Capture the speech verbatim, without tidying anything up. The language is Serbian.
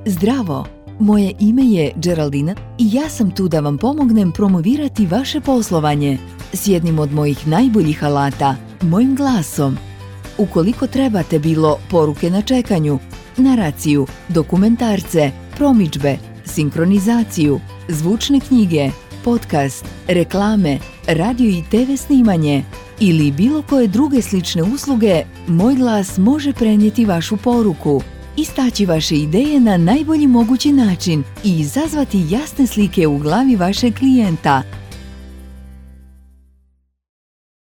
Zdravo! Moje ime je Geraldina i ja sam tu da vam pomognem promovirati vaše poslovanje s jednim od mojih najboljih alata, mojim glasom. Ukoliko trebate bilo poruke na čekanju, naraciju, dokumentarce, promidžbe, sinkronizaciju, zvučne knjige, podcast, reklame, radio i te ve snimanje ili bilo koje druge slične usluge, moj glas može prenijeti vašu poruku, istaći vaše ideje na najbolji mogući način i izazvati jasne slike u glavi vašeg klijenta.